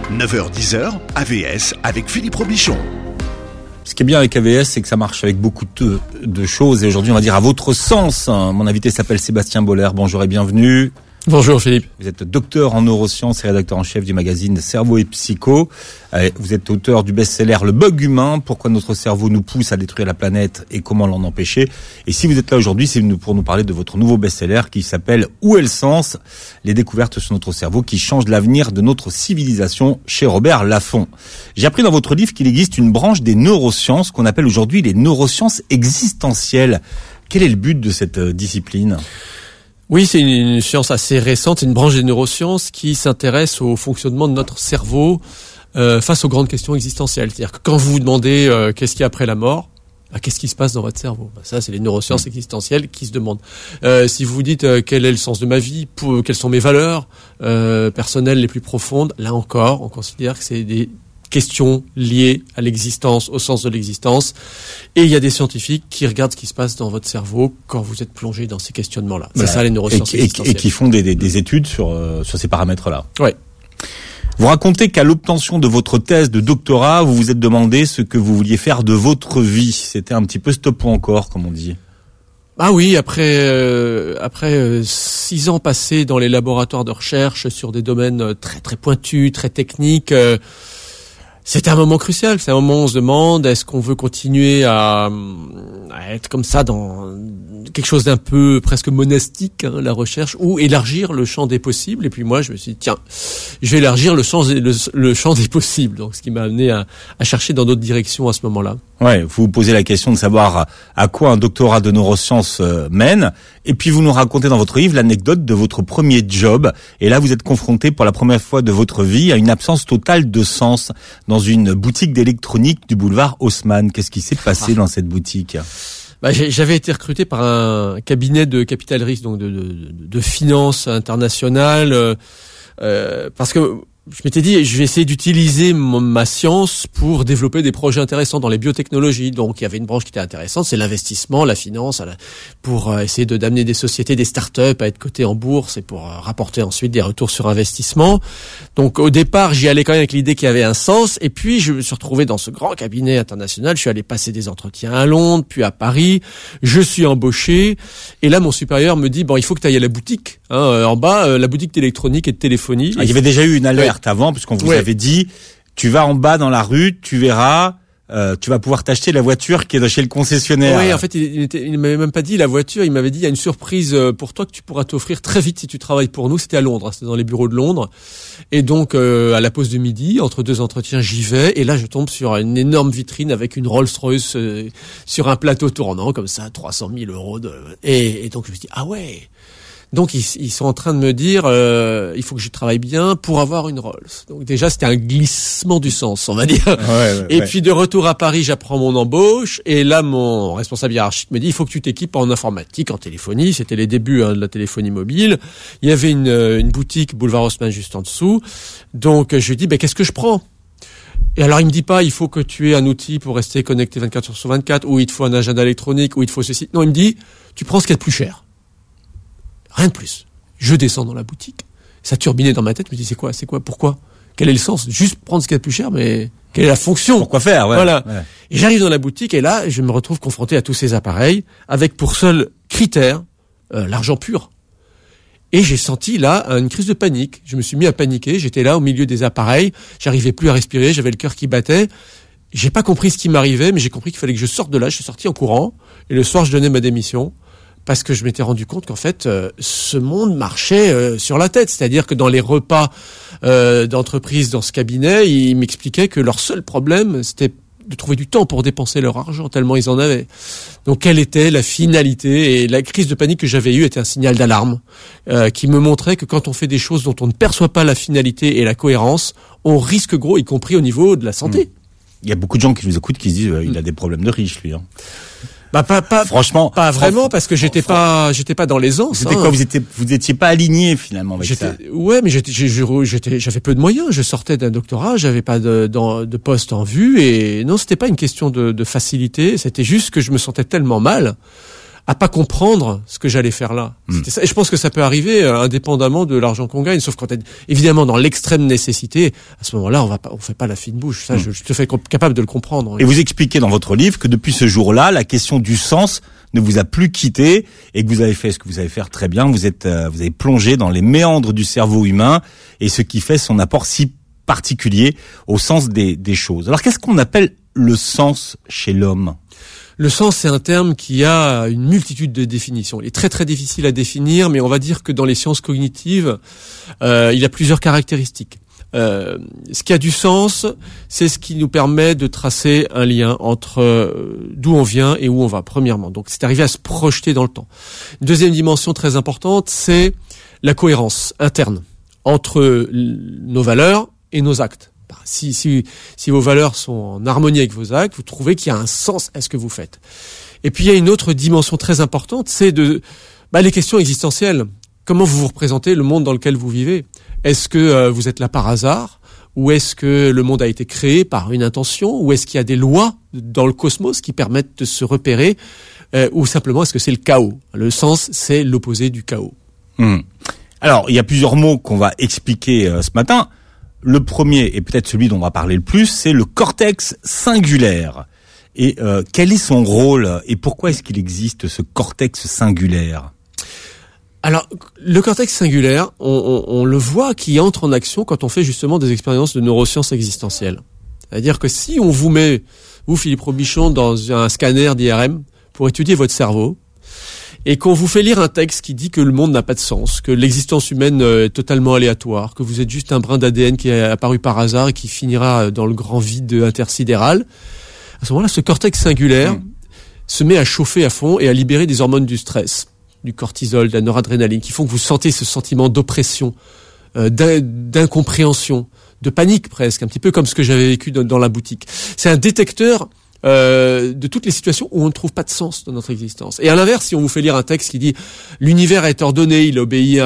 9h-10h, AVS avec Philippe Robichon. Ce qui est bien avec AVS, c'est que ça marche avec beaucoup de choses. Et aujourd'hui, on va dire à votre sens. Mon invité s'appelle Sébastien Boller. Bonjour et bienvenue. Bonjour Philippe. Vous êtes docteur en neurosciences et rédacteur en chef du magazine Cerveau et Psycho. Vous êtes auteur du best-seller Le Bug Humain, pourquoi notre cerveau nous pousse à détruire la planète et comment l'en empêcher. Et si vous êtes là aujourd'hui, c'est pour nous parler de votre nouveau best-seller qui s'appelle Où est le sens ? Les découvertes sur notre cerveau qui changent l'avenir de notre civilisation chez Robert Laffont. J'ai appris dans votre livre qu'il existe une branche des neurosciences qu'on appelle aujourd'hui les neurosciences existentielles. Quel est le but de cette discipline ? Oui, c'est une science assez récente, c'est une branche des neurosciences qui s'intéresse au fonctionnement de notre cerveau face aux grandes questions existentielles. C'est-à-dire que quand vous vous demandez qu'est-ce qu'il y a après la mort, qu'est-ce qui se passe dans votre cerveau ? Ça, c'est les neurosciences existentielles qui se demandent. Si vous vous dites quel est le sens de ma vie, quelles sont mes valeurs personnelles les plus profondes, là encore, on considère que c'est des questions liées à l'existence, au sens de l'existence. Et il y a des scientifiques qui regardent ce qui se passe dans votre cerveau quand vous êtes plongé dans ces questionnements-là. C'est ça les neurosciences existentielles. Et qui font des études sur ces paramètres-là. Ouais. Vous racontez qu'à l'obtention de votre thèse de doctorat, vous vous êtes demandé ce que vous vouliez faire de votre vie. C'était un petit peu stop ou encore, comme on dit. Ah oui, après 6 ans passés dans les laboratoires de recherche sur des domaines très très pointus, très techniques, c'était un moment crucial. C'est un moment où on se demande est-ce qu'on veut continuer à être comme ça dans quelque chose d'un peu presque monastique, la recherche, ou élargir le champ des possibles. Et puis moi, je me suis dit tiens, je vais élargir le champ des possibles. Donc, ce qui m'a amené à chercher dans d'autres directions à ce moment-là. Ouais, vous vous posez la question de savoir à quoi un doctorat de neurosciences mène. Et puis vous nous racontez dans votre livre l'anecdote de votre premier job. Et là, vous êtes confronté pour la première fois de votre vie à une absence totale de sens dans une boutique d'électronique du boulevard Haussmann. Qu'est-ce qui s'est passé dans cette boutique ? J'avais été recruté par un cabinet de capital risque, donc de finance internationale, parce que je m'étais dit, je vais essayer d'utiliser ma science pour développer des projets intéressants dans les biotechnologies. Donc, il y avait une branche qui était intéressante, c'est l'investissement, la finance, pour essayer d'amener des sociétés, des startups à être cotées en bourse et pour rapporter ensuite des retours sur investissement. Donc, au départ, j'y allais quand même avec l'idée qu'il y avait un sens. Et puis, je me suis retrouvé dans ce grand cabinet international. Je suis allé passer des entretiens à Londres, puis à Paris. Je suis embauché. Et là, mon supérieur me dit, bon, il faut que tu ailles à la boutique, en bas, la boutique d'électronique et de téléphonie. Il y avait déjà eu une alerte avant, puisqu'on vous avait dit, tu vas en bas dans la rue, tu verras, tu vas pouvoir t'acheter la voiture qui est chez le concessionnaire. Oui, en fait, il m'avait même pas dit la voiture, il m'avait dit, il y a une surprise pour toi que tu pourras t'offrir très vite si tu travailles pour nous. C'était à Londres, c'était dans les bureaux de Londres. Et donc, à la pause de midi, entre 2 entretiens, j'y vais, et là, je tombe sur une énorme vitrine avec une Rolls-Royce sur un plateau tournant, comme ça, 300 000 euros et donc, je me dis, ah ouais. Donc ils sont en train de me dire il faut que je travaille bien pour avoir une Rolls. Donc déjà c'était un glissement du sens, on va dire. Et puis de retour à Paris, j'apprends mon embauche et là mon responsable hiérarchique me dit il faut que tu t'équipes en informatique, en téléphonie. C'était les débuts de la téléphonie mobile. Il y avait une boutique boulevard Haussmann juste en dessous. Donc je lui dis qu'est-ce que je prends ? Et alors il me dit pas il faut que tu aies un outil pour rester connecté 24 heures sur 24 ou il te faut un agenda électronique ou il te faut ceci. Non, il me dit tu prends ce qu'il y a de plus cher. Rien de plus. Je descends dans la boutique. Ça turbinait dans ma tête. Je me dis, c'est quoi? Pourquoi? Quel est le sens? Juste prendre ce qu'il y a de plus cher, mais quelle est la fonction? Pourquoi faire? Ouais, voilà. Ouais. Et j'arrive dans la boutique et là, je me retrouve confronté à tous ces appareils avec pour seul critère l'argent pur. Et j'ai senti là une crise de panique. Je me suis mis à paniquer. J'étais là au milieu des appareils. J'arrivais plus à respirer. J'avais le cœur qui battait. J'ai pas compris ce qui m'arrivait, mais j'ai compris qu'il fallait que je sorte de là. Je suis sorti en courant. Et le soir, je donnais ma démission. Parce que je m'étais rendu compte qu'en fait, ce monde marchait sur la tête. C'est-à-dire que dans les repas d'entreprise dans ce cabinet, ils m'expliquaient que leur seul problème, c'était de trouver du temps pour dépenser leur argent, tellement ils en avaient. Donc, quelle était la finalité? Et la crise de panique que j'avais eue était un signal d'alarme qui me montrait que quand on fait des choses dont on ne perçoit pas la finalité et la cohérence, on risque gros, y compris au niveau de la santé. Il y a beaucoup de gens qui nous écoutent qui se disent il a des problèmes de riche, lui. Franchement, pas vraiment, parce que j'étais pas dans l'aisance. C'était quoi? Vous étiez pas aligné finalement avec ça. Ouais, mais j'avais peu de moyens. Je sortais d'un doctorat, j'avais pas de poste en vue, et non, c'était pas une question de facilité. C'était juste que je me sentais tellement mal à pas comprendre ce que j'allais faire là. C'était ça. Et je pense que ça peut arriver indépendamment de l'argent qu'on gagne, sauf quand t'es évidemment dans l'extrême nécessité. À ce moment-là, on fait pas la fine bouche. Ça, je te fais capable de le comprendre. Et vous expliquez dans votre livre que depuis ce jour-là, la question du sens ne vous a plus quitté et que vous avez fait ce que vous savez faire très bien. Vous avez plongé dans les méandres du cerveau humain et ce qui fait son apport si particulier au sens des choses. Alors, qu'est-ce qu'on appelle le sens chez l'homme ? Le sens, c'est un terme qui a une multitude de définitions. Il est très très difficile à définir, mais on va dire que dans les sciences cognitives, il a plusieurs caractéristiques. Ce qui a du sens, c'est ce qui nous permet de tracer un lien entre d'où on vient et où on va, premièrement. Donc, c'est arrivé à se projeter dans le temps. Une deuxième dimension très importante, c'est la cohérence interne entre nos valeurs et nos actes. Si vos valeurs sont en harmonie avec vos actes, vous trouvez qu'il y a un sens à ce que vous faites. Et puis il y a une autre dimension très importante, c'est les questions existentielles. Comment vous vous représentez le monde dans lequel vous vivez ? Est-ce que vous êtes là par hasard ? Ou est-ce que le monde a été créé par une intention ? Ou est-ce qu'il y a des lois dans le cosmos qui permettent de se repérer ? Ou simplement est-ce que c'est le chaos ? Le sens, c'est l'opposé du chaos. Alors, il y a plusieurs mots qu'on va expliquer ce matin. Le premier, et peut-être celui dont on va parler le plus, c'est le cortex singulaire. Et quel est son rôle et pourquoi est-ce qu'il existe ce cortex singulaire ? Alors, le cortex singulaire, on le voit qui entre en action quand on fait justement des expériences de neurosciences existentielles. C'est-à-dire que si on vous met, vous Philippe Robichon, dans un scanner d'IRM pour étudier votre cerveau, et qu'on vous fait lire un texte qui dit que le monde n'a pas de sens, que l'existence humaine est totalement aléatoire, que vous êtes juste un brin d'ADN qui est apparu par hasard et qui finira dans le grand vide intersidéral, à ce moment-là, ce cortex singulaire se met à chauffer à fond et à libérer des hormones du stress, du cortisol, de la noradrénaline, qui font que vous sentez ce sentiment d'oppression, d'incompréhension, de panique presque, un petit peu comme ce que j'avais vécu dans la boutique. C'est un détecteur de toutes les situations où on ne trouve pas de sens dans notre existence. Et à l'inverse, si on vous fait lire un texte qui dit l'univers est ordonné, il obéit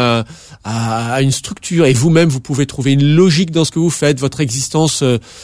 à une structure et vous-même vous pouvez trouver une logique dans ce que vous faites, votre existence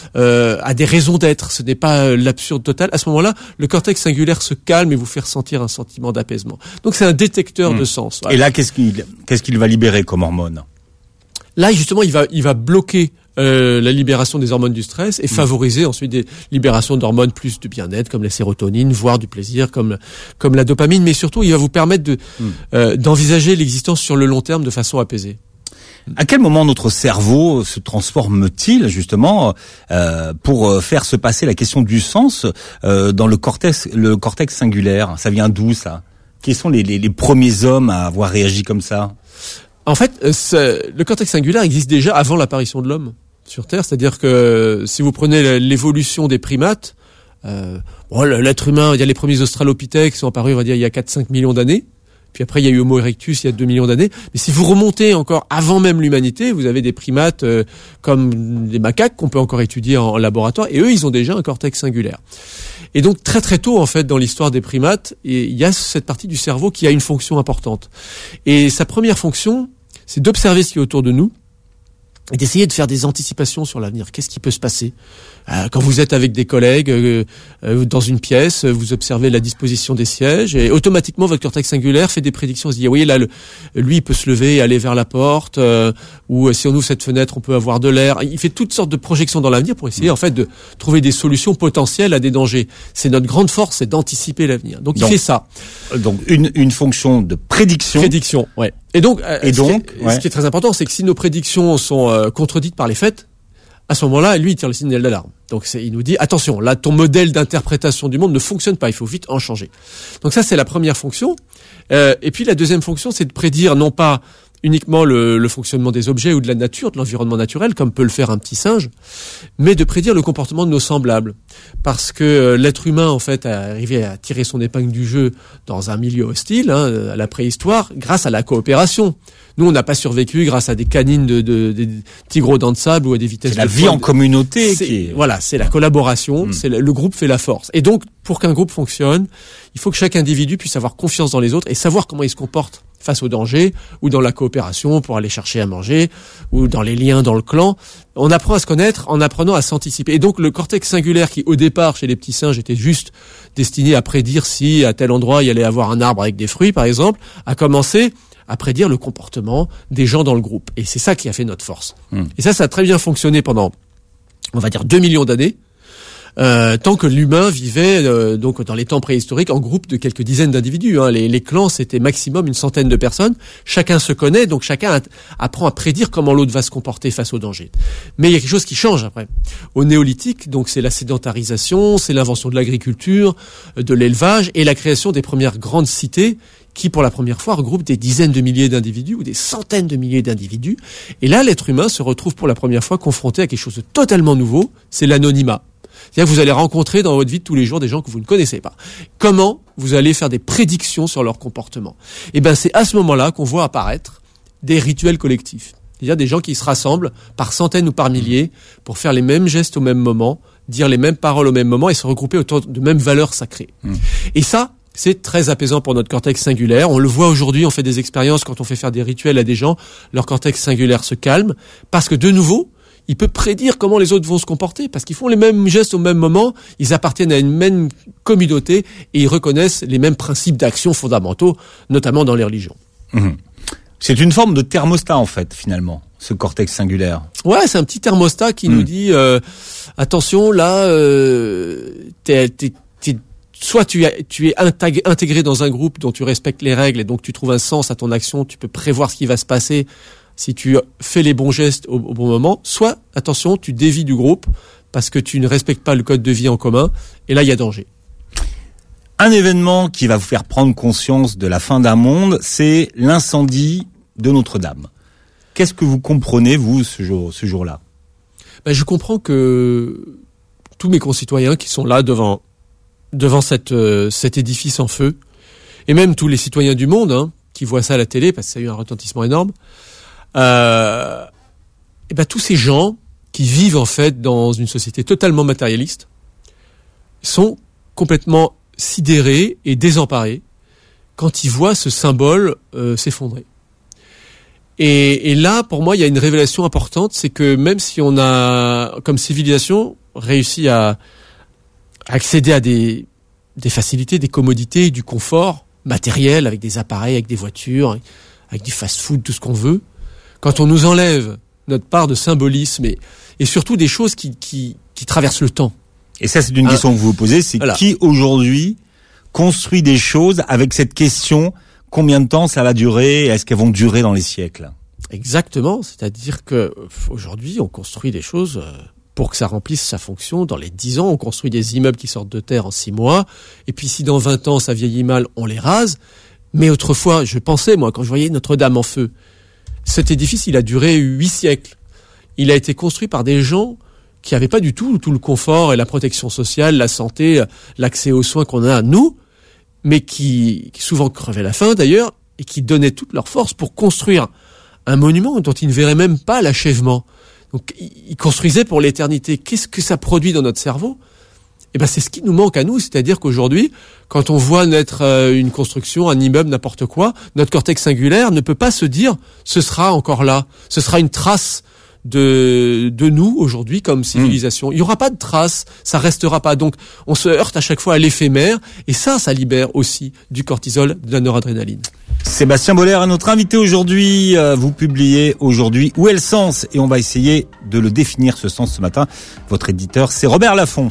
a des raisons d'être, ce n'est pas l'absurde total, à ce moment-là, le cortex singulaire se calme et vous fait ressentir un sentiment d'apaisement. Donc c'est un détecteur de sens. Voilà. Et là, qu'est-ce qu'il va libérer comme hormone ? Là, justement, il va bloquer la libération des hormones du stress et favoriser ensuite des libérations d'hormones plus de bien-être comme la sérotonine, voire du plaisir comme la dopamine, mais surtout il va vous permettre d'envisager l'existence sur le long terme de façon apaisée. À quel moment notre cerveau se transforme-t-il justement pour faire se passer la question du sens dans le cortex singulaire ? Ça vient d'où ça ? Quels sont les premiers hommes à avoir réagi comme ça ? En fait, le cortex singulaire existe déjà avant l'apparition de l'homme sur Terre. C'est-à-dire que si vous prenez l'évolution des primates, l'être humain, il y a les premiers australopithèques qui sont apparus, on va dire, il y a 4-5 millions d'années. Puis après, il y a eu Homo erectus il y a 2 millions d'années. Mais si vous remontez encore avant même l'humanité, vous avez des primates comme des macaques qu'on peut encore étudier en laboratoire. Et eux, ils ont déjà un cortex singulaire. Et donc, très très tôt, en fait, dans l'histoire des primates, il y a cette partie du cerveau qui a une fonction importante. Et sa première fonction, c'est d'observer ce qui est autour de nous et d'essayer de faire des anticipations sur l'avenir. Qu'est-ce qui peut se passer ? Quand vous êtes avec des collègues dans une pièce, vous observez la disposition des sièges et automatiquement votre cortex singulaire fait des prédictions. On se dit, oui, là, lui, il peut se lever et aller vers la porte, ou si on ouvre cette fenêtre, on peut avoir de l'air. Il fait toutes sortes de projections dans l'avenir pour essayer, en fait, de trouver des solutions potentielles à des dangers. C'est notre grande force, c'est d'anticiper l'avenir. Donc il fait ça. Donc, une fonction de prédiction. Prédiction, ouais. Et donc, ce qui est très important, c'est que si nos prédictions sont contredites par les faits, à ce moment-là, lui, il tire le signal d'alarme. Donc, il nous dit, attention, là, ton modèle d'interprétation du monde ne fonctionne pas, il faut vite en changer. Donc ça, c'est la première fonction. Et puis, la deuxième fonction, c'est de prédire non pas uniquement le fonctionnement des objets ou de la nature, de l'environnement naturel, comme peut le faire un petit singe, mais de prédire le comportement de nos semblables. Parce que l'être humain, en fait, a arrivé à tirer son épingle du jeu dans un milieu hostile, à la préhistoire, grâce à la coopération. Nous, on n'a pas survécu grâce à des canines des tigres aux dents de sable ou à des vitesses de la vie en communauté. Voilà, c'est la collaboration, le groupe fait la force. Et donc, pour qu'un groupe fonctionne, il faut que chaque individu puisse avoir confiance dans les autres et savoir comment il se comporte face au danger, ou dans la coopération pour aller chercher à manger, ou dans les liens dans le clan. On apprend à se connaître en apprenant à s'anticiper. Et donc le cortex singulaire qui, au départ, chez les petits singes, était juste destiné à prédire si à tel endroit il y allait avoir un arbre avec des fruits, par exemple, a commencé à prédire le comportement des gens dans le groupe. Et c'est ça qui a fait notre force. Et ça a très bien fonctionné pendant, on va dire, 2 millions d'années. Tant que l'humain vivait donc dans les temps préhistoriques en groupe de quelques dizaines d'individus. Les clans, c'était maximum une centaine de personnes. Chacun se connaît, donc chacun apprend à prédire comment l'autre va se comporter face au danger. Mais il y a quelque chose qui change après. Au néolithique, donc c'est la sédentarisation, c'est l'invention de l'agriculture, de l'élevage et la création des premières grandes cités qui, pour la première fois, regroupent des dizaines de milliers d'individus ou des centaines de milliers d'individus. Et là, l'être humain se retrouve pour la première fois confronté à quelque chose de totalement nouveau, c'est l'anonymat. C'est-à-dire que vous allez rencontrer dans votre vie de tous les jours des gens que vous ne connaissez pas. Comment vous allez faire des prédictions sur leur comportement? Et ben, c'est à ce moment-là qu'on voit apparaître des rituels collectifs. C'est-à-dire des gens qui se rassemblent par centaines ou par milliers pour faire les mêmes gestes au même moment, dire les mêmes paroles au même moment et se regrouper autour de mêmes valeurs sacrées. Et ça, c'est très apaisant pour notre cortex singulaire. On le voit aujourd'hui, on fait des expériences quand on fait faire des rituels à des gens, leur cortex singulaire se calme parce que de nouveau, il peut prédire comment les autres vont se comporter parce qu'ils font les mêmes gestes au même moment, ils appartiennent à une même communauté et ils reconnaissent les mêmes principes d'action fondamentaux, notamment dans les religions. C'est une forme de thermostat en fait, finalement, ce cortex singulaire. Ouais, c'est un petit thermostat qui nous dit attention là, soit tu es intégré dans un groupe dont tu respectes les règles et donc tu trouves un sens à ton action, tu peux prévoir ce qui va se passer si tu fais les bons gestes au bon moment, soit, attention, tu dévies du groupe parce que tu ne respectes pas le code de vie en commun, et là, il y a danger. Un événement qui va vous faire prendre conscience de la fin d'un monde, c'est l'incendie de Notre-Dame. Qu'est-ce que vous comprenez, vous, ce jour-là? Je comprends que tous mes concitoyens qui sont là devant cet édifice en feu, et même tous les citoyens du monde, qui voient ça à la télé, parce que ça a eu un retentissement énorme, tous ces gens qui vivent en fait dans une société totalement matérialiste sont complètement sidérés et désemparés quand ils voient ce symbole s'effondrer. Et là, pour moi, il y a une révélation importante, c'est que même si on a, comme civilisation, réussi à accéder à des facilités, des commodités, du confort matériel, avec des appareils, avec des voitures, avec du fast-food, tout ce qu'on veut, quand on nous enlève notre part de symbolisme et surtout des choses qui traversent le temps. Et ça, c'est une question que vous vous posez, c'est voilà. Qui aujourd'hui construit des choses avec cette question, combien de temps ça va durer, est-ce qu'elles vont durer dans les siècles? Exactement, c'est-à-dire que aujourd'hui, on construit des choses pour que ça remplisse sa fonction dans les 10 ans. On construit des immeubles qui sortent de terre en 6 mois, et puis si dans 20 ans ça vieillit mal, on les rase. Mais autrefois, je pensais, moi, quand je voyais Notre-Dame en feu, cet édifice, il a duré 8 siècles. Il a été construit par des gens qui n'avaient pas du tout le confort et la protection sociale, la santé, l'accès aux soins qu'on a nous, mais qui souvent crevaient la faim d'ailleurs, et qui donnaient toute leur force pour construire un monument dont ils ne verraient même pas l'achèvement. Donc, ils construisaient pour l'éternité. Qu'est-ce que ça produit dans notre cerveau? C'est ce qui nous manque à nous, c'est-à-dire qu'aujourd'hui, quand on voit naître une construction, un immeuble, n'importe quoi, notre cortex singulaire ne peut pas se dire ce sera encore là, ce sera une trace de nous aujourd'hui comme civilisation. Il y aura pas de trace, ça restera pas. Donc on se heurte à chaque fois à l'éphémère et ça libère aussi du cortisol, de la noradrénaline. Sébastien Boller est notre invité aujourd'hui. Vous publiez aujourd'hui Où est le sens? Et on va essayer de le définir ce sens ce matin. Votre éditeur, c'est Robert Laffont.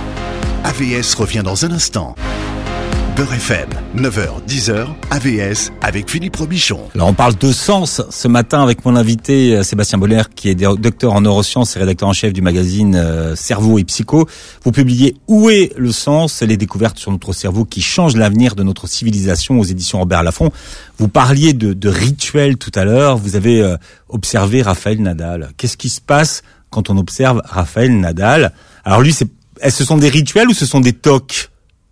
AVS revient dans un instant. Beurre FM, 9h, 10h, AVS avec Philippe Robichon. Alors on parle de sens ce matin avec mon invité Sébastien Boller qui est docteur en neurosciences et rédacteur en chef du magazine Cerveau et Psycho. Vous publiez Où est le sens? Les découvertes sur notre cerveau qui changent l'avenir de notre civilisation aux éditions Robert Laffont. Vous parliez de rituels tout à l'heure. Vous avez observé Rafael Nadal. Qu'est-ce qui se passe quand on observe Rafael Nadal? Alors lui, ce sont des rituels ou ce sont des tocs?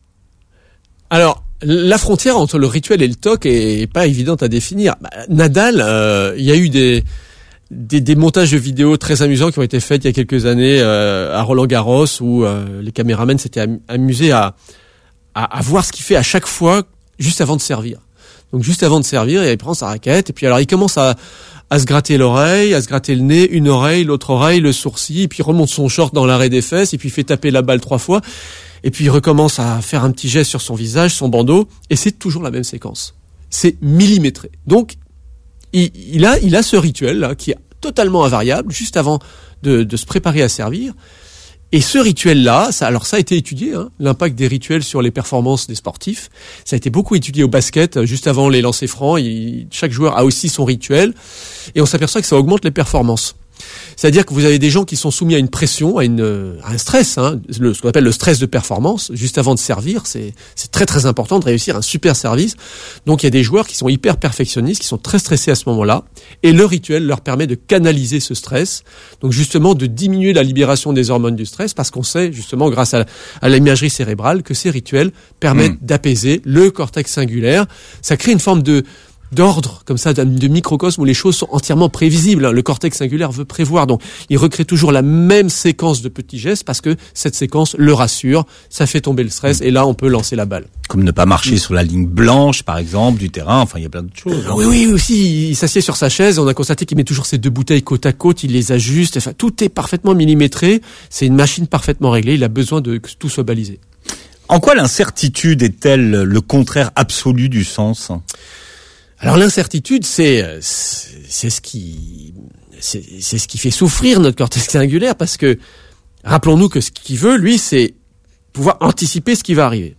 Alors, la frontière entre le rituel et le toc est pas évidente à définir. Nadal, il y a eu des montages de vidéos très amusants qui ont été faits il y a quelques années à Roland-Garros où les caméramans s'étaient amusés à à voir ce qu'il fait à chaque fois, juste avant de servir. Donc juste avant de servir, il prend sa raquette, et puis alors il commence à se gratter l'oreille, à se gratter le nez, une oreille, l'autre oreille, le sourcil, et puis il remonte son short dans l'arrêt des fesses, et puis il fait taper la balle 3 fois, et puis il recommence à faire un petit geste sur son visage, son bandeau, et c'est toujours la même séquence. C'est millimétré. Donc, il a ce rituel là qui est totalement invariable, juste avant de se préparer à servir. Et ce rituel-là, ça a été étudié, l'impact des rituels sur les performances des sportifs. Ça a été beaucoup étudié au basket, juste avant les lancers francs. Chaque joueur a aussi son rituel. Et on s'aperçoit que ça augmente les performances. C'est-à-dire que vous avez des gens qui sont soumis à une pression, à un stress, ce qu'on appelle le stress de performance, juste avant de servir. C'est très très important de réussir un super service. Donc il y a des joueurs qui sont hyper perfectionnistes, qui sont très stressés à ce moment-là, et le rituel leur permet de canaliser ce stress, donc justement de diminuer la libération des hormones du stress, parce qu'on sait justement grâce à l'imagerie cérébrale que ces rituels permettent d'apaiser le cortex singulaire. Ça crée une forme d'ordre, comme ça, de microcosme où les choses sont entièrement prévisibles. Le cortex singulaire veut prévoir, donc il recrée toujours la même séquence de petits gestes parce que cette séquence le rassure, ça fait tomber le stress et là on peut lancer la balle. Comme ne pas marcher sur la ligne blanche, par exemple, du terrain, enfin il y a plein d'autres choses. Oui, aussi, il s'assied sur sa chaise, on a constaté qu'il met toujours ses 2 bouteilles côte à côte, il les ajuste, enfin tout est parfaitement millimétré, c'est une machine parfaitement réglée, il a besoin que tout soit balisé. En quoi l'incertitude est-elle le contraire absolu du sens ? Alors l'incertitude, c'est ce qui fait souffrir notre cortex singulaire, parce que rappelons-nous que ce qu'il veut, lui, c'est pouvoir anticiper ce qui va arriver.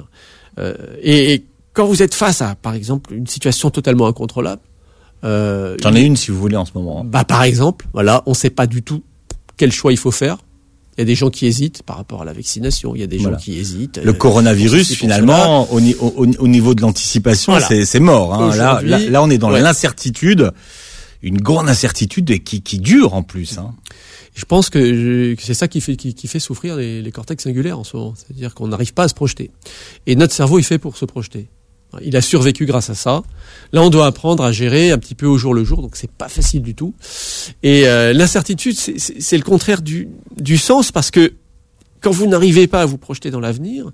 Et quand vous êtes face à, par exemple, une situation totalement incontrôlable, j'en ai une si vous voulez en ce moment. Par exemple, voilà, on ne sait pas du tout quel choix il faut faire. Il y a des gens qui hésitent par rapport à la vaccination. Il y a des gens qui hésitent. Le coronavirus, finalement, au niveau de l'anticipation, c'est mort. Là, on est dans l'incertitude, une grande incertitude qui dure en plus. Je pense que c'est ça qui fait souffrir les cortex singulaires en ce moment. C'est-à-dire qu'on n'arrive pas à se projeter. Et notre cerveau est fait pour se projeter. Il a survécu grâce à ça. Là, on doit apprendre à gérer un petit peu au jour le jour, donc c'est pas facile du tout. Et l'incertitude, c'est le contraire du sens, parce que quand vous n'arrivez pas à vous projeter dans l'avenir,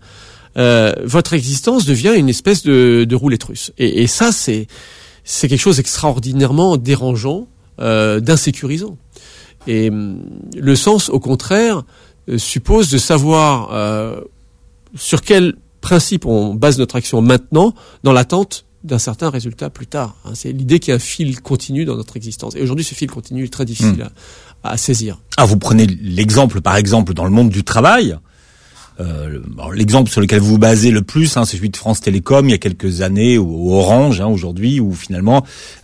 votre existence devient une espèce de roulette russe. Et ça, c'est quelque chose d'extraordinairement dérangeant, d'insécurisant. Et le sens, au contraire, suppose de savoir sur quel principe on base notre action maintenant, dans l'attente d'un certain résultat plus tard. C'est l'idée qu'il y a un fil continu dans notre existence. Et aujourd'hui, ce fil continu est très difficile à saisir. Vous prenez l'exemple, par exemple, dans le monde du travail. L'exemple sur lequel vous vous basez le plus, c'est celui de France Télécom il y a quelques années, ou Orange aujourd'hui, où finalement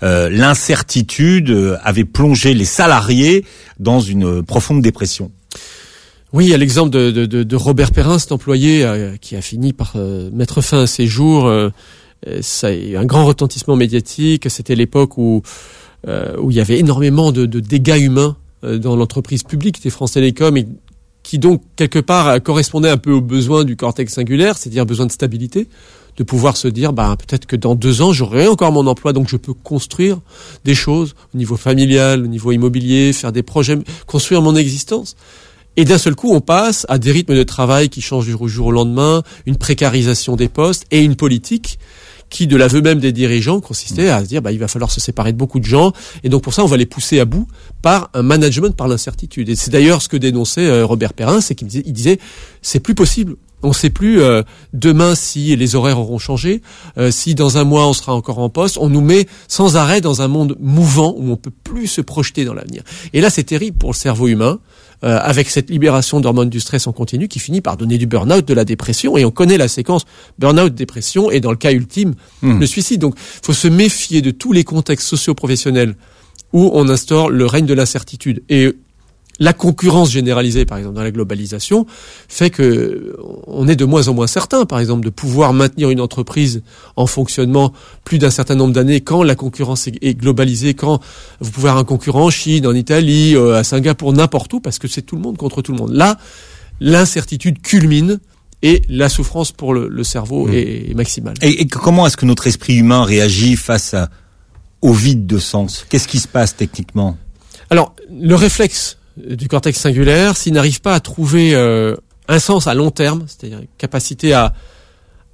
l'incertitude avait plongé les salariés dans une profonde dépression. Oui, il y a l'exemple de Robert Perrin, cet employé qui a fini par mettre fin à ses jours. Ça a eu un grand retentissement médiatique. C'était l'époque où il y avait énormément de dégâts humains dans l'entreprise publique, c'était France Télécom, et qui donc quelque part correspondait un peu aux besoins du cortex singulaire, c'est-à-dire besoin de stabilité, de pouvoir se dire peut-être que dans 2 ans j'aurai encore mon emploi, donc je peux construire des choses au niveau familial, au niveau immobilier, faire des projets, construire mon existence. Et d'un seul coup, on passe à des rythmes de travail qui changent du jour au lendemain, une précarisation des postes et une politique qui, de l'aveu même des dirigeants, consistait à se dire il va falloir se séparer de beaucoup de gens. Et donc pour ça, on va les pousser à bout par un management par l'incertitude. Et c'est d'ailleurs ce que dénonçait Robert Perrin, c'est qu'il disait c'est plus possible. On ne sait plus demain si les horaires auront changé, si dans un mois on sera encore en poste. On nous met sans arrêt dans un monde mouvant où on peut plus se projeter dans l'avenir. Et là, c'est terrible pour le cerveau humain. Avec cette libération d'hormones du stress en continu qui finit par donner du burn-out, de la dépression, et on connaît la séquence burn-out, dépression, et dans le cas ultime, le suicide. Donc, faut se méfier de tous les contextes socio-professionnels où on instaure le règne de l'incertitude. Et la concurrence généralisée, par exemple, dans la globalisation, fait que on est de moins en moins certain, par exemple, de pouvoir maintenir une entreprise en fonctionnement plus d'un certain nombre d'années quand la concurrence est globalisée, quand vous pouvez avoir un concurrent en Chine, en Italie, à Singapour, n'importe où, parce que c'est tout le monde contre tout le monde. Là, l'incertitude culmine et la souffrance pour le cerveau est maximale. Et comment est-ce que notre esprit humain réagit face au vide de sens ? Qu'est-ce qui se passe techniquement ? Alors, le réflexe du cortex singulaire, s'il n'arrive pas à trouver un sens à long terme, c'est-à-dire une capacité à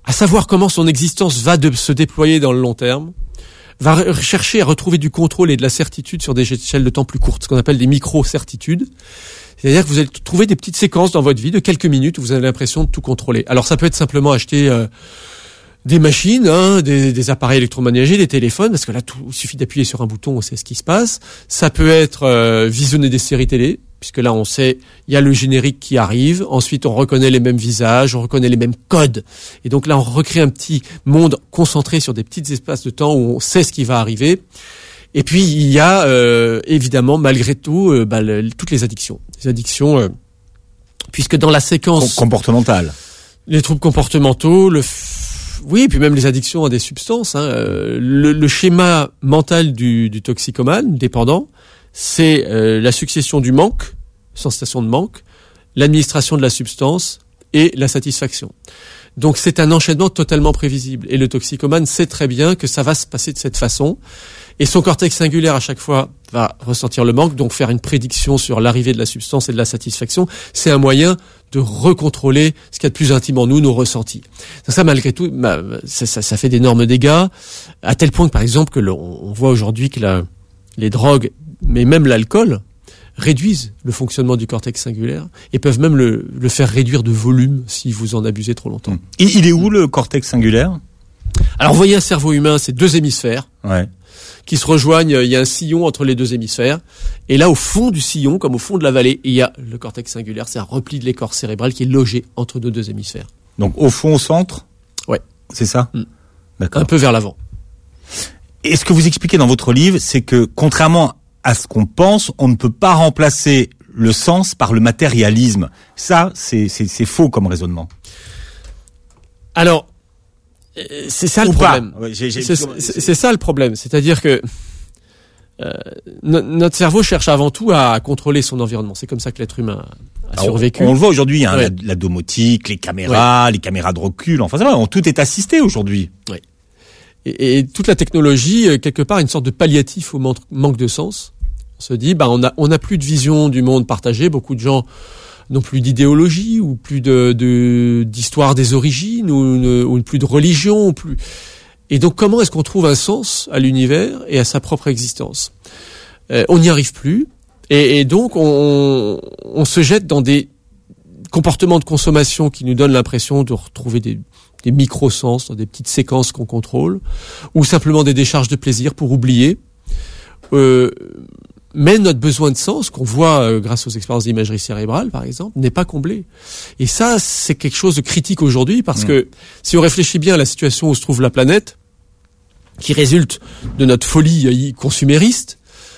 à savoir comment son existence va se déployer dans le long terme, va chercher à retrouver du contrôle et de la certitude sur des échelles de temps plus courtes, ce qu'on appelle des micro-certitudes. C'est-à-dire que vous allez trouver des petites séquences dans votre vie de quelques minutes où vous avez l'impression de tout contrôler. Alors ça peut être simplement acheter des machines, des appareils électroménagers, des téléphones, parce que là, il suffit d'appuyer sur un bouton, on sait ce qui se passe. Ça peut être visionner des séries télé, puisque là, on sait, il y a le générique qui arrive. Ensuite, on reconnaît les mêmes visages, on reconnaît les mêmes codes. Et donc là, on recrée un petit monde concentré sur des petits espaces de temps où on sait ce qui va arriver. Et puis, il y a évidemment, malgré tout, toutes les addictions. Les addictions, puisque dans la séquence... comportementale. Les troubles comportementaux, oui, puis même les addictions à des substances. Le schéma mental du toxicomane, dépendant, c'est la succession du manque, sensation de manque, l'administration de la substance et la satisfaction. Donc c'est un enchaînement totalement prévisible. Et le toxicomane sait très bien que ça va se passer de cette façon. Et son cortex singulaire, à chaque fois, va ressentir le manque, donc faire une prédiction sur l'arrivée de la substance et de la satisfaction. C'est un moyen de recontrôler ce qu'il y a de plus intime en nous, nos ressentis. Ça malgré tout, ça fait d'énormes dégâts, à tel point que, par exemple, on voit aujourd'hui que les drogues, mais même l'alcool, réduisent le fonctionnement du cortex singulaire et peuvent même le faire réduire de volume si vous en abusez trop longtemps. Il est où le cortex singulaire ? Alors, vous voyez un cerveau humain, c'est 2 hémisphères. Ouais. Qui se rejoignent, il y a un sillon entre les 2 hémisphères, et là au fond du sillon, comme au fond de la vallée, il y a le cortex singulaire, c'est un repli de l'écorce cérébrale qui est logé entre nos 2 hémisphères. Donc au fond, au centre ? Ouais. C'est ça ? D'accord. Un peu vers l'avant. Et ce que vous expliquez dans votre livre, c'est que contrairement à ce qu'on pense, on ne peut pas remplacer le sens par le matérialisme. Ça, c'est faux comme raisonnement. Alors, c'est ça le problème. Ouais, c'est ça le problème. C'est-à-dire que notre cerveau cherche avant tout à contrôler son environnement. C'est comme ça que l'être humain a survécu. On le voit aujourd'hui, la domotique, les caméras de recul. Enfin, ça va, tout est assisté aujourd'hui. Oui. Et toute la technologie, quelque part, une sorte de palliatif au manque de sens. On se dit, on a plus de vision du monde partagé. Beaucoup de gens n'ont plus d'idéologie ou plus d'histoire des origines ou plus de religion ou plus. Et donc comment est-ce qu'on trouve un sens à l'univers et à sa propre existence ? On n'y arrive plus et donc on se jette dans des comportements de consommation qui nous donnent l'impression de retrouver des micro-sens, dans des petites séquences qu'on contrôle, ou simplement des décharges de plaisir pour oublier. Mais notre besoin de sens, qu'on voit grâce aux expériences d'imagerie cérébrale, par exemple, n'est pas comblé. Et ça, c'est quelque chose de critique aujourd'hui, parce que si on réfléchit bien à la situation où se trouve la planète, qui résulte de notre folie consumériste,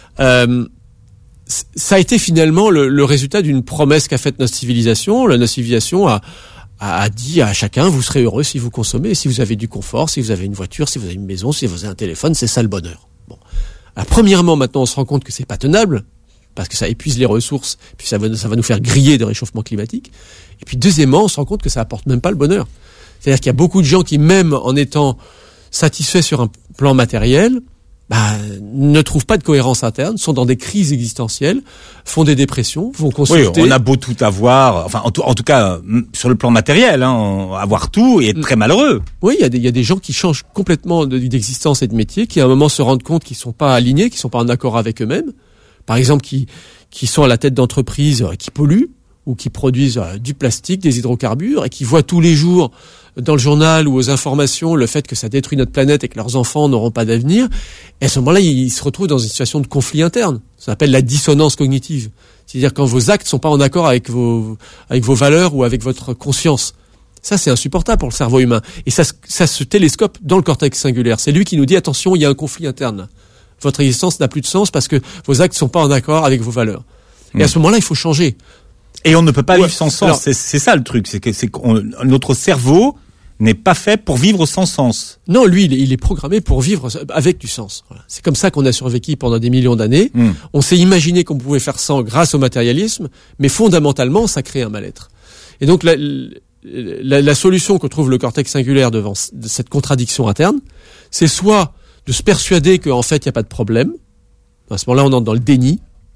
ça a été finalement le résultat d'une promesse qu'a faite notre civilisation. Notre civilisation a dit à chacun, vous serez heureux si vous consommez, si vous avez du confort, si vous avez une voiture, si vous avez une maison, si vous avez un téléphone, c'est ça le bonheur. Bon. Alors, premièrement, maintenant, on se rend compte que c'est pas tenable, parce que ça épuise les ressources, puis ça va nous faire griller de réchauffement climatique. Et puis, deuxièmement, on se rend compte que ça apporte même pas le bonheur. C'est-à-dire qu'il y a beaucoup de gens qui, même en étant satisfaits sur un plan matériel, ne trouvent pas de cohérence interne, sont dans des crises existentielles, font des dépressions, vont consulter. Oui, on a beau tout avoir, enfin, en tout cas, sur le plan matériel, avoir tout et être très malheureux. Oui, il y a des gens qui changent complètement d'existence et de métier, qui à un moment se rendent compte qu'ils sont pas alignés, qu'ils sont pas en accord avec eux-mêmes. Par exemple, qui sont à la tête d'entreprises qui polluent, ou qui produisent du plastique, des hydrocarbures, et qui voient tous les jours dans le journal ou aux informations le fait que ça détruit notre planète et que leurs enfants n'auront pas d'avenir. Et à ce moment-là, ils se retrouvent dans une situation de conflit interne. Ça s'appelle la dissonance cognitive. C'est-à-dire quand vos actes sont pas en accord avec vos valeurs ou avec votre conscience. Ça, c'est insupportable pour le cerveau humain. Et ça se télescope dans le cortex singulaire. C'est lui qui nous dit, attention, il y a un conflit interne. Votre existence n'a plus de sens parce que vos actes sont pas en accord avec vos valeurs. Et à ce moment-là, il faut changer. Et on ne peut pas vivre sans sens. Alors, c'est ça le truc. C'est que notre cerveau n'est pas fait pour vivre sans sens. Non, lui, il est programmé pour vivre avec du sens. Voilà. C'est comme ça qu'on a survécu pendant des millions d'années. On s'est imaginé qu'on pouvait faire sans grâce au matérialisme, mais fondamentalement, ça crée un mal-être. Et donc, la solution que trouve le cortex singulaire devant cette contradiction interne, c'est soit de se persuader qu'en fait, il n'y a pas de problème. À ce moment-là, on entre dans le déni.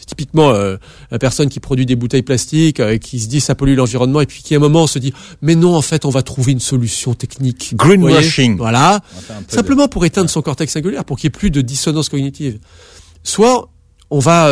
typiquement la personne qui produit des bouteilles plastiques, qui se dit ça pollue l'environnement et puis qui à un moment se dit mais non, en fait on va trouver une solution technique. Greenwashing. Voilà. Simplement pour éteindre son cortex singulaire, pour qu'il n'y ait plus de dissonance cognitive. Soit on va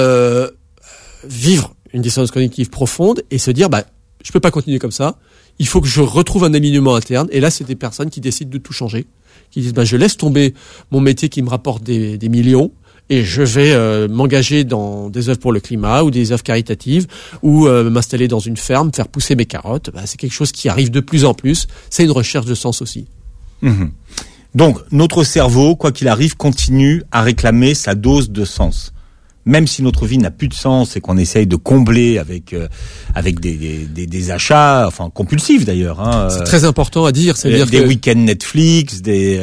vivre une dissonance cognitive profonde et se dire je peux pas continuer comme ça, il faut que je retrouve un alignement interne. Et là c'est des personnes qui décident de tout changer, qui disent je laisse tomber mon métier qui me rapporte des millions et je vais m'engager dans des œuvres pour le climat ou des œuvres caritatives ou m'installer dans une ferme, faire pousser mes carottes. C'est quelque chose qui arrive de plus en plus. C'est une recherche de sens aussi. Donc notre cerveau, quoi qu'il arrive, continue à réclamer sa dose de sens. Même si notre vie n'a plus de sens et qu'on essaye de combler avec des achats, enfin compulsifs d'ailleurs. C'est très important à dire. C'est-à-dire des week-ends Netflix, des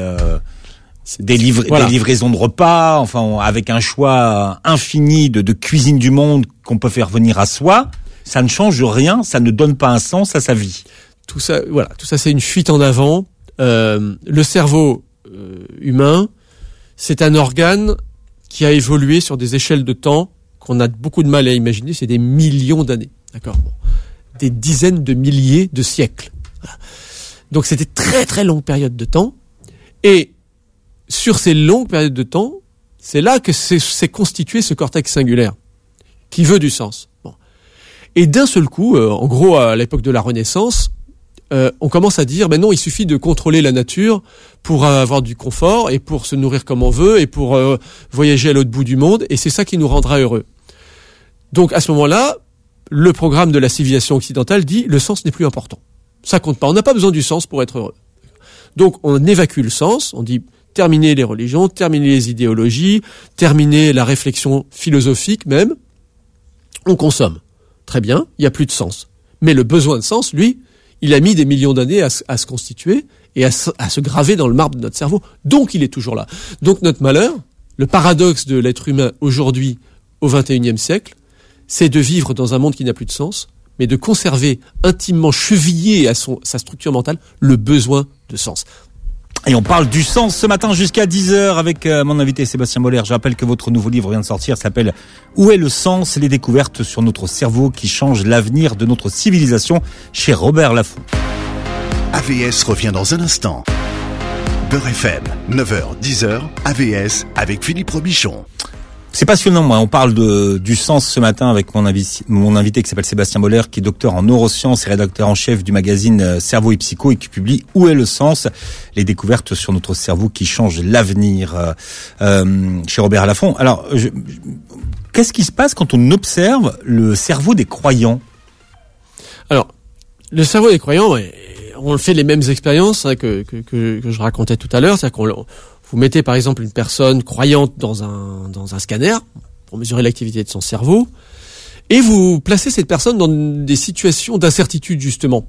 livraisons de repas, enfin avec un choix infini de cuisine du monde qu'on peut faire venir à soi, ça ne change rien, ça ne donne pas un sens à sa vie. Tout ça, c'est une fuite en avant. Le cerveau humain, c'est un organe qui a évolué sur des échelles de temps qu'on a beaucoup de mal à imaginer, c'est des millions d'années, d'accord, des dizaines de milliers de siècles. Voilà. Donc c'est des très très longues périodes de temps, et sur ces longues périodes de temps, c'est là que s'est constitué ce cortex singulaire, qui veut du sens. Et d'un seul coup, en gros à l'époque de la Renaissance, on commence à dire, non, il suffit de contrôler la nature pour avoir du confort et pour se nourrir comme on veut et pour voyager à l'autre bout du monde, et c'est ça qui nous rendra heureux. Donc à ce moment-là, le programme de la civilisation occidentale dit, le sens n'est plus important. Ça compte pas, on n'a pas besoin du sens pour être heureux. Donc on évacue le sens, on dit, terminer les religions, terminer les idéologies, terminer la réflexion philosophique même, on consomme. Très bien, il n'y a plus de sens. Mais le besoin de sens, lui, il a mis des millions d'années à se constituer et à se graver dans le marbre de notre cerveau. Donc, il est toujours là. Donc, notre malheur, le paradoxe de l'être humain aujourd'hui, au XXIe siècle, c'est de vivre dans un monde qui n'a plus de sens, mais de conserver intimement chevillé à sa structure mentale le besoin de sens. Et on parle du sens ce matin jusqu'à 10h avec mon invité Sébastien Boller. Je rappelle que votre nouveau livre vient de sortir, s'appelle « Où est le sens ? Les découvertes sur notre cerveau qui changent l'avenir de notre civilisation » chez Robert Laffont. AVS revient dans un instant. Beurre FM, 9h, 10h, AVS avec Philippe Robichon. C'est passionnant, moi. On parle du sens ce matin avec mon invité qui s'appelle Sébastien Boller, qui est docteur en neurosciences et rédacteur en chef du magazine Cerveau et Psycho et qui publie Où est le sens ? Les découvertes sur notre cerveau qui changent l'avenir chez Robert Laffont. Alors, qu'est-ce qui se passe quand on observe le cerveau des croyants ? Alors, le cerveau des croyants, on fait les mêmes expériences que je racontais tout à l'heure, c'est-à-dire qu'on vous mettez par exemple une personne croyante dans un scanner pour mesurer l'activité de son cerveau et vous placez cette personne dans des situations d'incertitude justement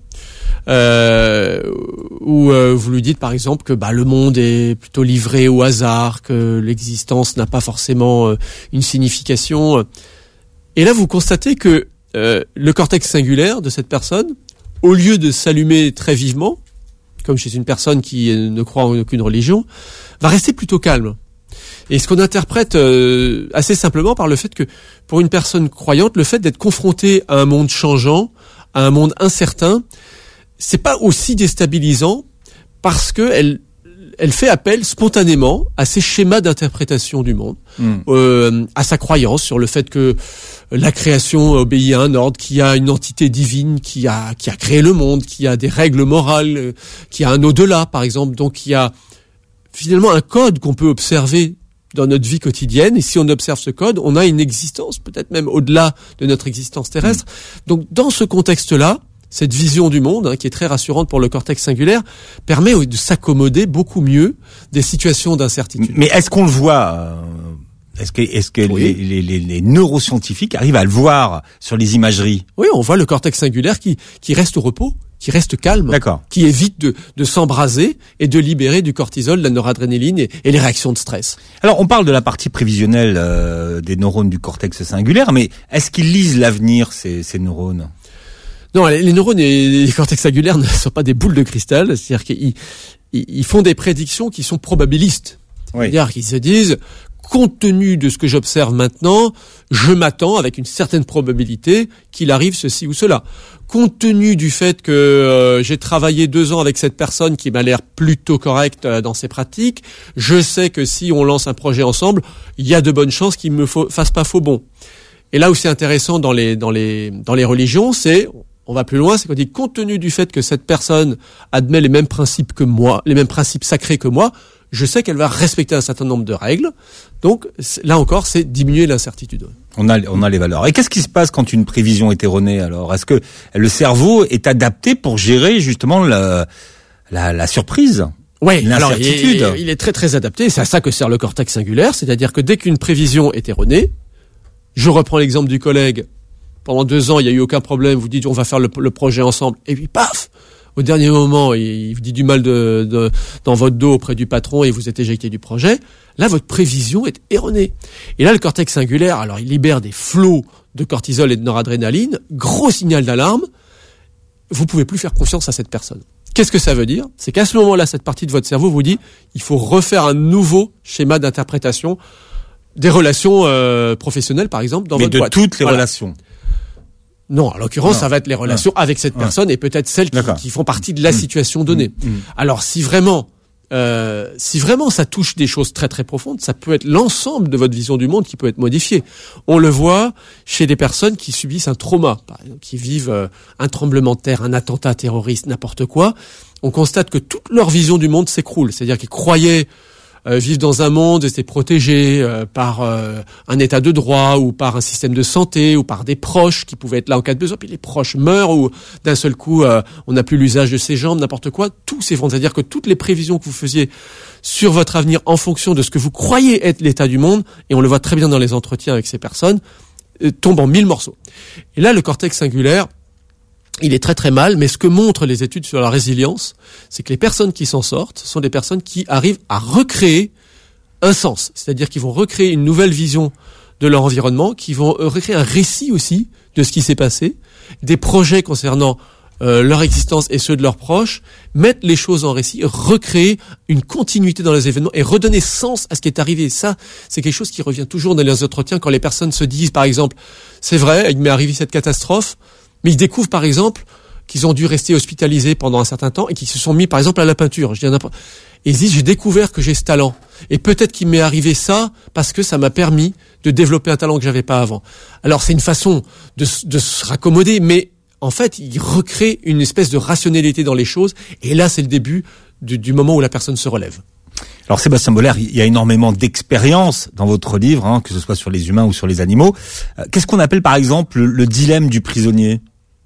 où vous lui dites par exemple que le monde est plutôt livré au hasard, que l'existence n'a pas forcément une signification, et là vous constatez que le cortex singulaire de cette personne, au lieu de s'allumer très vivement comme chez une personne qui ne croit en aucune religion, va rester plutôt calme. Et ce qu'on interprète assez simplement par le fait que, pour une personne croyante, le fait d'être confronté à un monde changeant, à un monde incertain, c'est pas aussi déstabilisant parce que elle fait appel spontanément à ses schémas d'interprétation du monde, à sa croyance sur le fait que la création obéit à un ordre, qu'il y a une entité divine qui a créé le monde, qui a des règles morales, qui a un au-delà, par exemple. Donc il y a finalement un code qu'on peut observer dans notre vie quotidienne, et si on observe ce code, on a une existence, peut-être même au-delà de notre existence terrestre. Donc dans ce contexte-là, cette vision du monde, qui est très rassurante pour le cortex singulaire, permet de s'accommoder beaucoup mieux des situations d'incertitude. Mais est-ce qu'on le voit Est-ce que oui, les neuroscientifiques arrivent à le voir sur les imageries ? Oui, on voit le cortex singulaire qui reste au repos, qui reste calme, qui évite de s'embraser et de libérer du cortisol, de la noradrénaline et les réactions de stress. Alors, on parle de la partie prévisionnelle des neurones du cortex singulaire, mais est-ce qu'ils lisent l'avenir, ces neurones ? Non, les neurones et les cortex singulaires ne sont pas des boules de cristal, c'est-à-dire qu'ils font des prédictions qui sont probabilistes. C'est-à-dire qu'ils se disent, compte tenu de ce que j'observe maintenant, je m'attends avec une certaine probabilité qu'il arrive ceci ou cela. Compte tenu du fait que j'ai travaillé 2 ans avec cette personne qui m'a l'air plutôt correcte dans ses pratiques, je sais que si on lance un projet ensemble, il y a de bonnes chances qu'il me fasse pas faux bon. Et là où c'est intéressant dans les religions, c'est, on va plus loin, c'est qu'on dit compte tenu du fait que cette personne admet les mêmes principes que moi, les mêmes principes sacrés que moi, je sais qu'elle va respecter un certain nombre de règles. Donc là encore, c'est diminuer l'incertitude. On a les valeurs. Et qu'est-ce qui se passe quand une prévision est erronée alors? Est-ce que le cerveau est adapté pour gérer justement la surprise? Oui, l'incertitude. Alors il est très très adapté. C'est à ça que sert le cortex singulaire, c'est-à-dire que dès qu'une prévision est erronée, je reprends l'exemple du collègue. Pendant 2 ans, il n'y a eu aucun problème. Vous dites on va faire le projet ensemble, et puis paf. Au dernier moment, il vous dit du mal dans votre dos auprès du patron et vous êtes éjecté du projet. Là, votre prévision est erronée. Et là, le cortex singulaire, alors il libère des flots de cortisol et de noradrénaline, gros signal d'alarme. Vous pouvez plus faire confiance à cette personne. Qu'est-ce que ça veut dire? C'est qu'à ce moment-là, cette partie de votre cerveau vous dit, il faut refaire un nouveau schéma d'interprétation des relations professionnelles, par exemple, dans votre boîte. Mais de toutes les relations. Non, en l'occurrence, ça va être les relations avec cette personne et peut-être celles qui font partie de la situation donnée. Alors, si vraiment ça touche des choses très très profondes, ça peut être l'ensemble de votre vision du monde qui peut être modifié. On le voit chez des personnes qui subissent un trauma, par exemple, qui vivent un tremblement de terre, un attentat terroriste, n'importe quoi. On constate que toute leur vision du monde s'écroule. C'est-à-dire qu'ils croyaient vivre dans un monde et c'est protégé par un état de droit ou par un système de santé ou par des proches qui pouvaient être là en cas de besoin, puis les proches meurent ou d'un seul coup on n'a plus l'usage de ses jambes, n'importe quoi, tout s'effondre. C'est-à-dire que toutes les prévisions que vous faisiez sur votre avenir en fonction de ce que vous croyez être l'état du monde, et on le voit très bien dans les entretiens avec ces personnes, tombent en 1000 morceaux. Et là, le cortex singulaire, il est très très mal, mais ce que montrent les études sur la résilience, c'est que les personnes qui s'en sortent sont des personnes qui arrivent à recréer un sens. C'est-à-dire qu'ils vont recréer une nouvelle vision de leur environnement, qui vont recréer un récit aussi de ce qui s'est passé, des projets concernant leur existence et ceux de leurs proches, mettre les choses en récit, recréer une continuité dans les événements et redonner sens à ce qui est arrivé. Ça, c'est quelque chose qui revient toujours dans les entretiens quand les personnes se disent, par exemple, c'est vrai, il m'est arrivé cette catastrophe, mais ils découvrent, par exemple, qu'ils ont dû rester hospitalisés pendant un certain temps et qu'ils se sont mis, par exemple, à la peinture. Et ils disent, j'ai découvert que j'ai ce talent. Et peut-être qu'il m'est arrivé ça parce que ça m'a permis de développer un talent que j'avais pas avant. Alors, c'est une façon de se raccommoder, mais en fait, ils recréent une espèce de rationalité dans les choses. Et là, c'est le début du moment où la personne se relève. Alors Sébastien Boller, il y a énormément d'expériences dans votre livre, que ce soit sur les humains ou sur les animaux. Qu'est-ce qu'on appelle par exemple le dilemme du prisonnier ?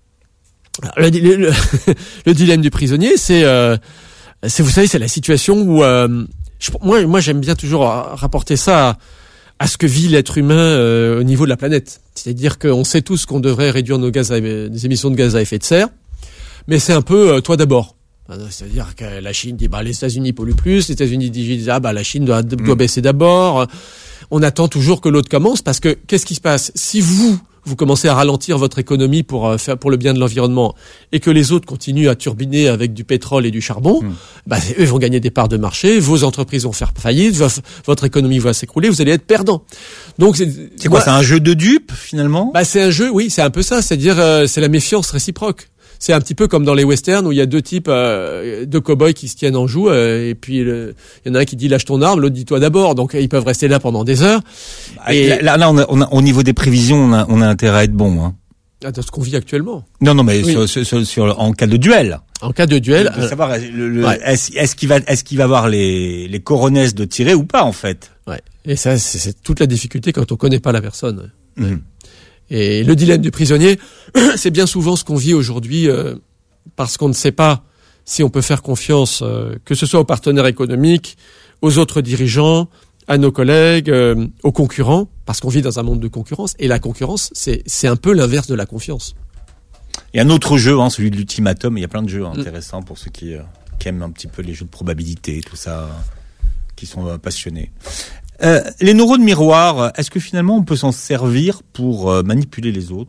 Le dilemme du prisonnier, c'est vous savez, c'est la situation où moi j'aime bien toujours rapporter ça à ce que vit l'être humain au niveau de la planète. C'est-à-dire qu'on sait tous qu'on devrait réduire des émissions de gaz à effet de serre, mais c'est un peu toi d'abord. C'est-à-dire que la Chine dit les États-Unis polluent plus, les États-Unis disent la Chine doit baisser d'abord. On attend toujours que l'autre commence parce que qu'est-ce qui se passe si vous commencez à ralentir votre économie pour le bien de l'environnement et que les autres continuent à turbiner avec du pétrole et du charbon, eux vont gagner des parts de marché, vos entreprises vont faire faillite, votre économie va s'écrouler, vous allez être perdant. Donc c'est quoi, c'est un jeu de dupes finalement ? C'est un jeu, oui, c'est un peu ça, c'est-à-dire c'est la méfiance réciproque. C'est un petit peu comme dans les westerns où il y a deux types de cow-boys qui se tiennent en joue et puis il y en a un qui dit lâche ton arme, l'autre dit toi d'abord. Donc ils peuvent rester là pendant des heures. Et là on a au niveau des prévisions, on a intérêt à être bon. Dans ce qu'on vit actuellement. Non, mais oui. sur en cas de duel. En cas de duel, de savoir est-ce qu'il va avoir les coronesses de tirer ou pas en fait. Ouais. Et ça c'est toute la difficulté quand on connaît pas la personne. Mmh. Et le dilemme du prisonnier, c'est bien souvent ce qu'on vit aujourd'hui parce qu'on ne sait pas si on peut faire confiance, que ce soit aux partenaires économiques, aux autres dirigeants, à nos collègues, aux concurrents, parce qu'on vit dans un monde de concurrence. Et la concurrence, c'est un peu l'inverse de la confiance. Il y a un autre jeu, celui de l'ultimatum. Il y a plein de jeux intéressants pour ceux qui aiment un petit peu les jeux de probabilité, tout ça, qui sont passionnés. Les neurones miroirs, est-ce que finalement on peut s'en servir pour manipuler les autres ?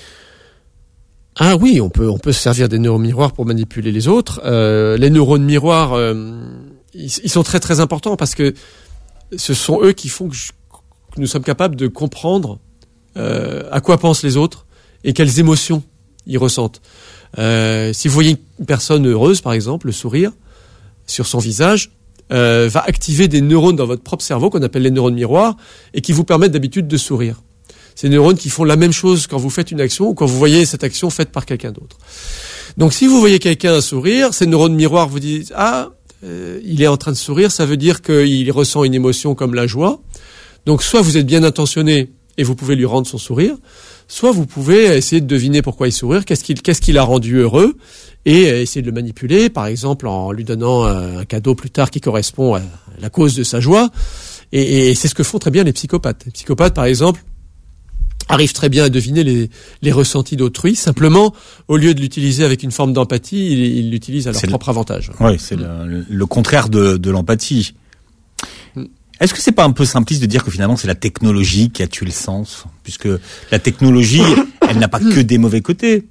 Ah oui, on peut se servir des neurones miroirs pour manipuler les autres. Les neurones miroirs, ils sont très très importants parce que ce sont eux qui font que nous sommes capables de comprendre à quoi pensent les autres et quelles émotions ils ressentent. Si vous voyez une personne heureuse, par exemple, le sourire sur son visage va activer des neurones dans votre propre cerveau qu'on appelle les neurones miroirs et qui vous permettent d'habitude de sourire. Ces neurones qui font la même chose quand vous faites une action ou quand vous voyez cette action faite par quelqu'un d'autre. Donc si vous voyez quelqu'un sourire, ces neurones miroirs vous disent il est en train de sourire, ça veut dire qu'il ressent une émotion comme la joie. Donc soit vous êtes bien intentionné et vous pouvez lui rendre son sourire, soit vous pouvez essayer de deviner pourquoi il sourit, qu'est-ce qui l'a rendu heureux, et essayer de le manipuler, par exemple en lui donnant un cadeau plus tard qui correspond à la cause de sa joie. Et c'est ce que font très bien les psychopathes. Les psychopathes, par exemple, arrivent très bien à deviner les ressentis d'autrui. Simplement, au lieu de l'utiliser avec une forme d'empathie, ils l'utilisent à leur propre avantage. Oui, c'est le contraire de l'empathie. Est-ce que c'est pas un peu simpliste de dire que finalement c'est la technologie qui a tué le sens, puisque la technologie, elle n'a pas que des mauvais côtés.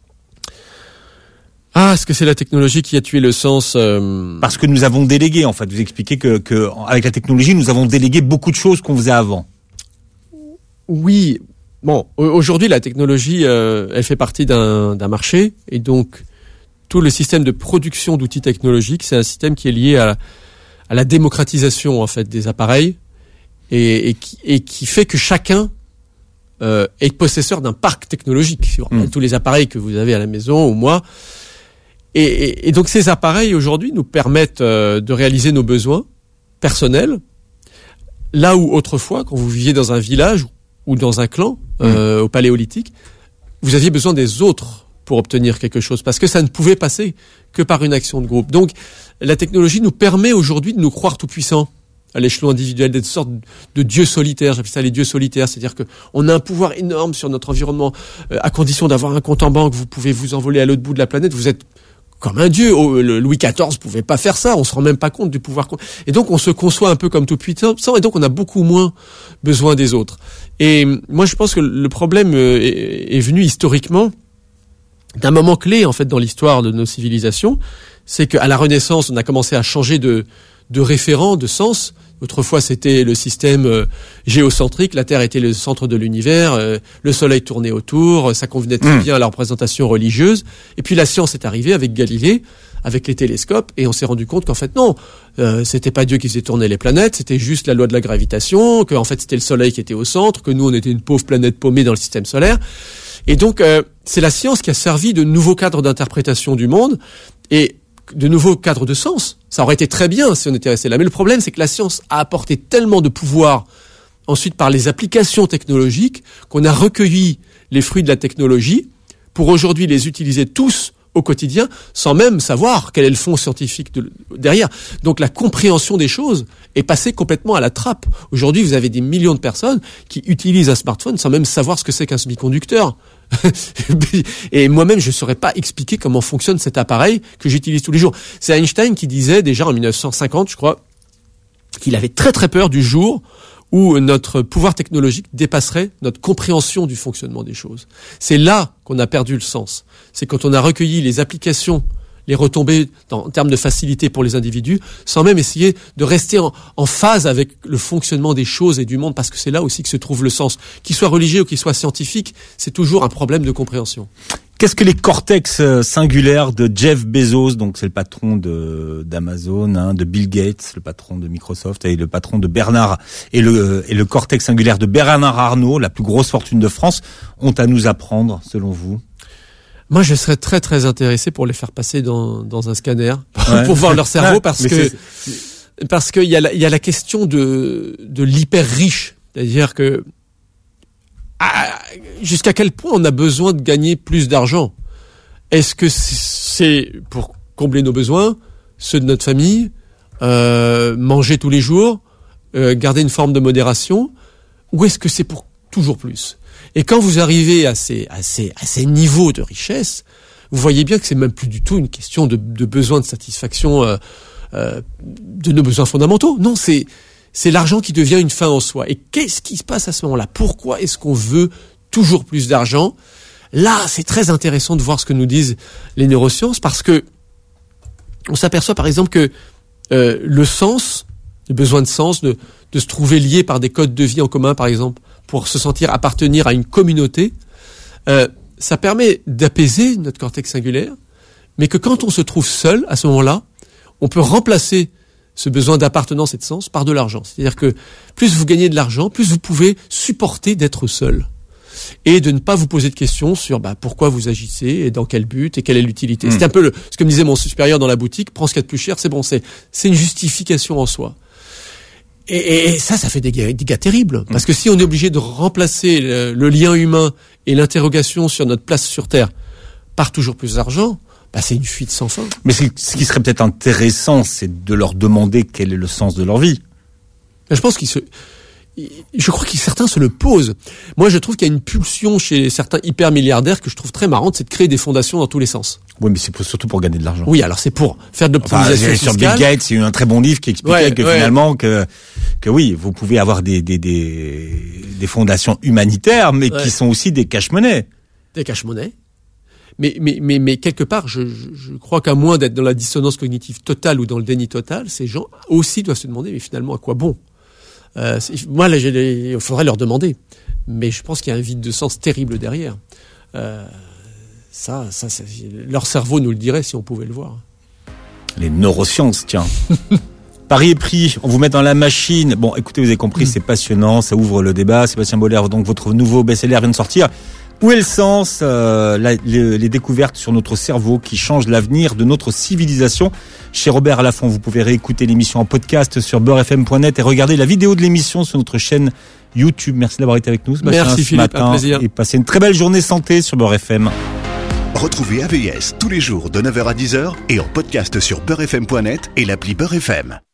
Est-ce que c'est la technologie qui a tué le sens Parce que nous avons délégué, en fait. Vous expliquez que avec la technologie, nous avons délégué beaucoup de choses qu'on faisait avant. Oui. Bon, aujourd'hui, la technologie, elle fait partie d'un marché, et donc tout le système de production d'outils technologiques, c'est un système qui est lié à la démocratisation en fait des appareils et qui fait que chacun est possesseur d'un parc technologique sur tous les appareils que vous avez à la maison ou moi. Et donc ces appareils aujourd'hui nous permettent de réaliser nos besoins personnels, là où autrefois, quand vous viviez dans un village ou dans un clan au Paléolithique, vous aviez besoin des autres pour obtenir quelque chose, parce que ça ne pouvait passer que par une action de groupe. Donc la technologie nous permet aujourd'hui de nous croire tout puissants à l'échelon individuel, d'être une sorte de dieux solitaires. J'appelle ça les dieux solitaires, c'est-à-dire que on a un pouvoir énorme sur notre environnement, à condition d'avoir un compte en banque. Vous pouvez vous envoler à l'autre bout de la planète, vous êtes comme un dieu. Le Louis XIV pouvait pas faire ça, on se rend même pas compte du pouvoir. Et donc on se conçoit un peu comme tout puissant, et donc on a beaucoup moins besoin des autres. Et moi je pense que le problème est venu historiquement d'un moment clé en fait dans l'histoire de nos civilisations. C'est qu'à la Renaissance, on a commencé à changer de référent, de sens. Autrefois, c'était le système géocentrique, la Terre était le centre de l'univers, le Soleil tournait autour, ça convenait très bien à la représentation religieuse. Et puis la science est arrivée avec Galilée, avec les télescopes, et on s'est rendu compte qu'en fait non, c'était pas Dieu qui faisait tourner les planètes, c'était juste la loi de la gravitation, qu'en fait c'était le Soleil qui était au centre, que nous on était une pauvre planète paumée dans le système solaire. Et donc c'est la science qui a servi de nouveau cadre d'interprétation du monde et de nouveaux cadres de sens. Ça aurait été très bien si on était resté là. Mais le problème, c'est que la science a apporté tellement de pouvoir ensuite par les applications technologiques qu'on a recueilli les fruits de la technologie pour aujourd'hui les utiliser tous au quotidien sans même savoir quel est le fond scientifique derrière. Donc la compréhension des choses est passée complètement à la trappe. Aujourd'hui, vous avez des millions de personnes qui utilisent un smartphone sans même savoir ce que c'est qu'un semi-conducteur. Et moi-même, je ne saurais pas expliquer comment fonctionne cet appareil que j'utilise tous les jours. C'est Einstein qui disait déjà en 1950, je crois, qu'il avait très très peur du jour où notre pouvoir technologique dépasserait notre compréhension du fonctionnement des choses. C'est là qu'on a perdu le sens. C'est quand on a recueilli les applications, les retombées en termes de facilité pour les individus, sans même essayer de rester en phase avec le fonctionnement des choses et du monde, parce que c'est là aussi que se trouve le sens. Qu'il soit religieux ou qu'il soit scientifique, c'est toujours un problème de compréhension. Qu'est-ce que les cortex singulaires de Jeff Bezos, donc c'est le patron d'Amazon, de Bill Gates, le patron de Microsoft, et le patron de Bernard, et le cortex singulaire de Bernard Arnault, la plus grosse fortune de France, ont à nous apprendre, selon vous? Moi, je serais très très intéressé pour les faire passer dans un scanner pour voir leur cerveau, parce qu'il y a la question de l'hyper riche, c'est-à-dire que jusqu'à quel point on a besoin de gagner plus d'argent? Est-ce que c'est pour combler nos besoins, ceux de notre famille, manger tous les jours, garder une forme de modération, ou est-ce que c'est pour toujours plus? Et quand vous arrivez à ces niveaux de richesse, vous voyez bien que c'est même plus du tout une question de besoin de satisfaction de nos besoins fondamentaux. Non, c'est l'argent qui devient une fin en soi. Et qu'est-ce qui se passe à ce moment-là? Pourquoi est-ce qu'on veut toujours plus d'argent? Là, c'est très intéressant de voir ce que nous disent les neurosciences, parce que on s'aperçoit par exemple que le sens le besoin de sens, de se trouver lié par des codes de vie en commun, par exemple, pour se sentir appartenir à une communauté, ça permet d'apaiser notre cortex singulaire, mais que quand on se trouve seul, à ce moment-là, on peut remplacer ce besoin d'appartenance et de sens par de l'argent. C'est-à-dire que plus vous gagnez de l'argent, plus vous pouvez supporter d'être seul. Et de ne pas vous poser de questions sur pourquoi vous agissez et dans quel but et quelle est l'utilité. C'est un peu ce que me disait mon supérieur dans la boutique, prends ce qu'il y a de plus cher, c'est bon, c'est une justification en soi. Et ça fait des dégâts terribles. Parce que si on est obligé de remplacer le lien humain et l'interrogation sur notre place sur Terre par toujours plus d'argent, c'est une fuite sans fin. Mais ce qui serait peut-être intéressant, c'est de leur demander quel est le sens de leur vie. Je pense je crois que certains se le posent. Moi, je trouve qu'il y a une pulsion chez certains hyper milliardaires que je trouve très marrante, c'est de créer des fondations dans tous les sens. Oui, mais c'est surtout pour gagner de l'argent. Oui, alors c'est pour faire de l'optimisation fiscale. Sur Bill Gates, il y a eu un très bon livre qui expliquait finalement que oui, vous pouvez avoir des fondations humanitaires, mais qui sont aussi des cash-monnaies. Des cash-monnaies. Mais quelque part, je crois qu'à moins d'être dans la dissonance cognitive totale ou dans le déni total, ces gens aussi doivent se demander, mais finalement, à quoi bon? Moi, là, il faudrait leur demander. Mais je pense qu'il y a un vide de sens terrible derrière. Leur cerveau nous le dirait si on pouvait le voir. Les neurosciences, tiens. Pari est pris, on vous met dans la machine. Bon, écoutez, vous avez compris, c'est passionnant, ça ouvre le débat. Sébastien Boller, donc votre nouveau best-seller vient de sortir. Où est le sens, les découvertes sur notre cerveau qui changent l'avenir de notre civilisation. Chez Robert Laffont, vous pouvez réécouter l'émission en podcast sur beurrefm.net et regarder la vidéo de l'émission sur notre chaîne YouTube. Merci d'avoir été avec nous, Sébastien. Merci Philippe, un plaisir. Et passez une très belle journée santé sur Beurre FM. Retrouvez AVS tous les jours de 9h à 10h et en podcast sur beurrefm.net et l'appli Beurre FM.